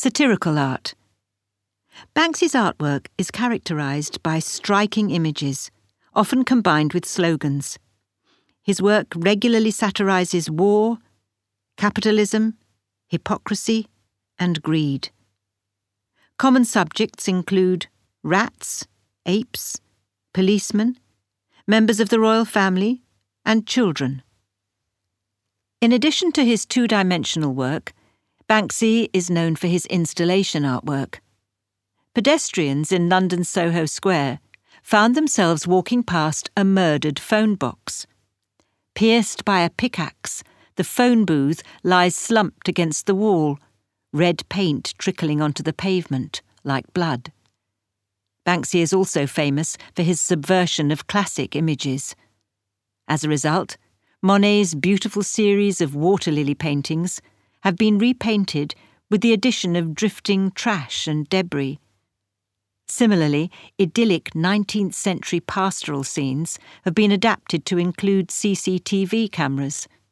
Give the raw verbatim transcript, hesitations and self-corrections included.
Satirical art. Banksy's artwork is characterised by striking images, often combined with slogans. His work regularly satirises war, capitalism, hypocrisy, and greed. Common subjects include rats, apes, policemen, members of the royal family, and children. In addition to his two-dimensional work, Banksy is known for his installation artwork. Pedestrians in London's Soho Square found themselves walking past a murdered phone box. Pierced by a pickaxe, the phone booth lies slumped against the wall, red paint trickling onto the pavement like blood. Banksy is also famous for his subversion of classic images. As a result, Monet's beautiful series of water lily paintings have been repainted with the addition of drifting trash and debris. Similarly, idyllic nineteenth century pastoral scenes have been adapted to include C C T V cameras.